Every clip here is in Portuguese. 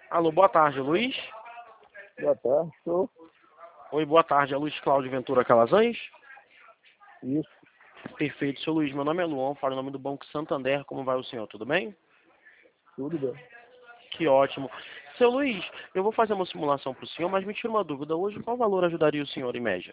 Alô, boa tarde, Luiz. Boa tarde, sou. Oi, boa tarde, é Luiz Cláudio Ventura Calazans. Isso, Perfeito, seu Luiz. Meu nome é Luan, falo em nome do Banco Santander. Como vai o senhor? Tudo bem? tudo bem. Que ótimo. Seu Luiz, eu vou fazer uma simulação para o senhor, mas me tira uma dúvida. Hoje, qual valor ajudaria o senhor em média?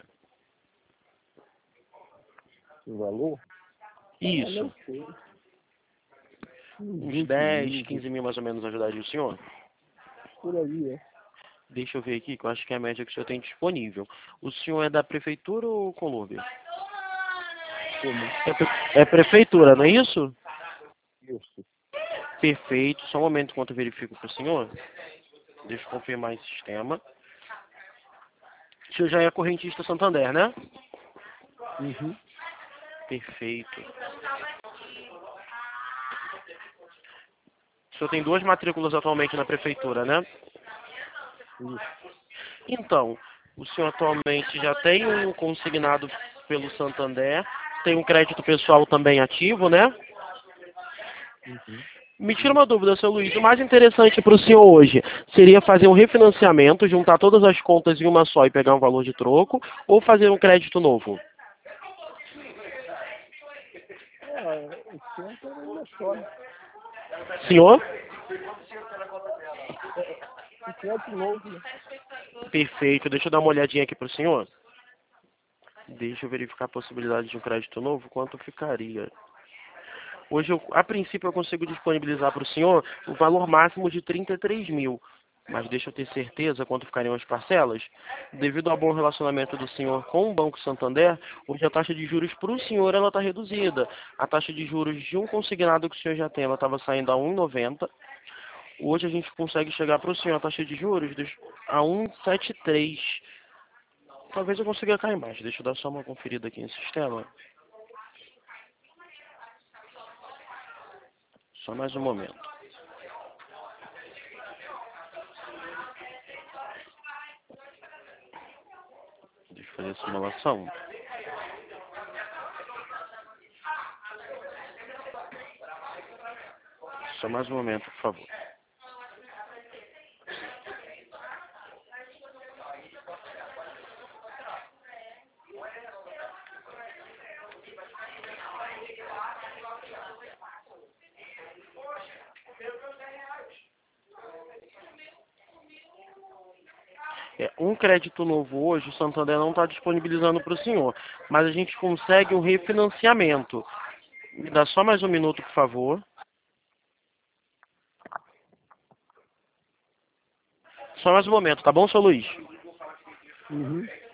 O valor? Isso. Deve ser uns Uns 20 10, mil, 15 mil mais ou menos ajudaria o senhor? por aí, é. Deixa eu ver aqui, que eu acho que é a média que o senhor tem disponível. O senhor é da prefeitura ou conlurbio? Como? É prefeitura, não é isso? Isso. Perfeito. Só um momento enquanto eu verifico para o senhor. Deixa eu confirmar em sistema. O senhor já é correntista Santander, né? Uhum. Perfeito. O senhor tem 2 matrículas atualmente na prefeitura, né? Isso. Então, o senhor atualmente já tem um consignado pelo Santander, tem um crédito pessoal também ativo, né? Uhum. Me tira uma dúvida, seu Luiz. O mais interessante para o senhor hoje seria fazer um refinanciamento, juntar todas as contas em uma só e pegar um valor de troco, ou fazer um crédito novo? O tempo era uma só, né? Senhor? Um crédito novo, né? Perfeito. Deixa eu dar uma olhadinha aqui para o senhor. Deixa eu verificar a possibilidade de um crédito novo. Quanto ficaria? Hoje, a princípio, eu consigo disponibilizar para o senhor o valor máximo de 33 mil. Mas deixa eu ter certeza quanto ficariam as parcelas. Devido ao bom relacionamento do senhor com o Banco Santander, hoje a taxa de juros para o senhor ela está reduzida. A taxa de juros de um consignado que o senhor já tem, ela estava saindo a 1,90. Hoje a gente consegue chegar para o senhor a taxa de juros a 1,73. Talvez eu consiga cair mais. Deixa eu dar só uma conferida aqui no sistema. Só mais um momento. Deixa eu fazer a simulação. Só mais um momento, por favor. Um crédito novo hoje, o Santander não está disponibilizando para o senhor, mas a gente consegue um refinanciamento. Me dá só mais um minuto, por favor. Só mais um momento, tá bom, seu Luiz? Uhum.